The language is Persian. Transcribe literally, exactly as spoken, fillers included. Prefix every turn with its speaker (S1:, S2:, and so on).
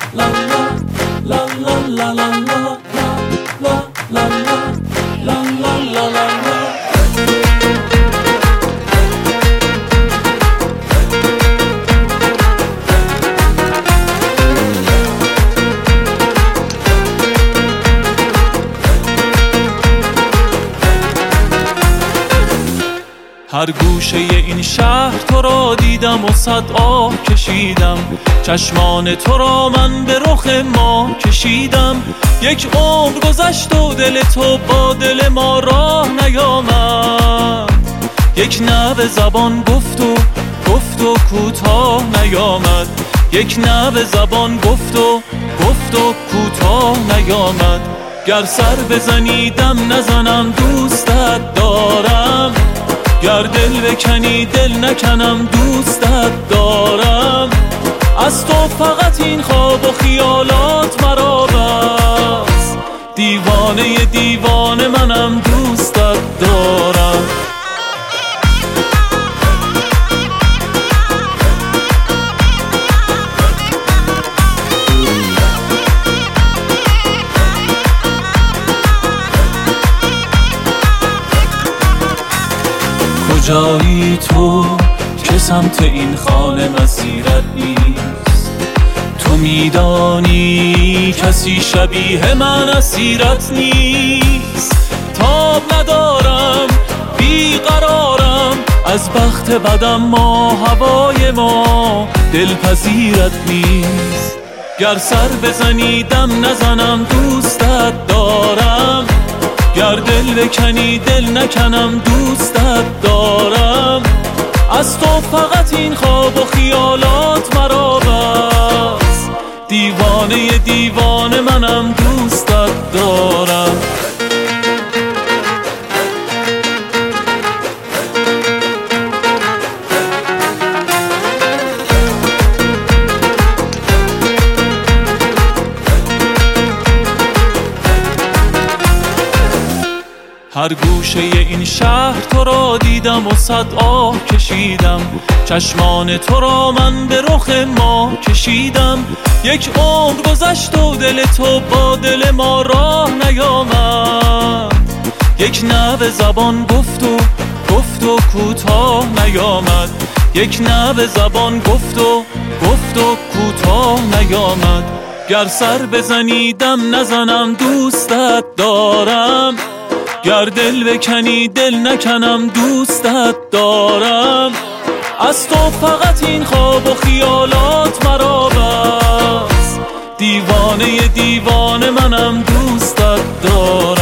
S1: لا لا لا لا لا لا لا لا لا لا لا لا. هر گوشه این شهر تو را دیدم و صد آه کشیدم، چشمان تو را من به رخ ماه کشیدم. یک عمر گذشت و دل تو با دل ما راه نیامد، یک نبض زبان گفت و گفت و کوتاه نیامد، یک نبض زبان گفت و گفت و کوتاه نیامد. گر سر بزنی دم نزنم دوستت دارم، گر دل بکنی دل نکنم دوستت دارم. از تو فقط این خواب و خیالات مرا بس، دیوانه دیوانه منم دوستت دارم. کجایی تو که سمت این خانه مسیرت نیست؟ تو میدانی کسی شبیه من اسیرت نیست. تاب ندارم بیقرارم از بخت بدم، ما هوای ما دلپذیرت نیست. گر سر بزنی دم نزنم دوستت دارم، گر دل بکنی دل نکنم دوستت دارم. از تو فقط این خواب و خیالات مرا بس، دیوانه دیوانه منم دوستت دارم. هر گوشه این شهر تو را دیدم و صد آه کشیدم، چشمان تو را من به رخ ماه کشیدم. یک عمر گذشت و دل تو با دل ما راه نیامد، یک نبض زبان گفت و گفت و کوتاه نیامد، یک نبض زبان گفت و گفت و کوتاه نیامد. گر سر بزنی دم نزنم دوستت دارم، گر دل بکنی دل نکنم دوستت دارم. از تو فقط این خواب و خیالات مرا بس، دیوانه دیوانه منم دوستت دارم.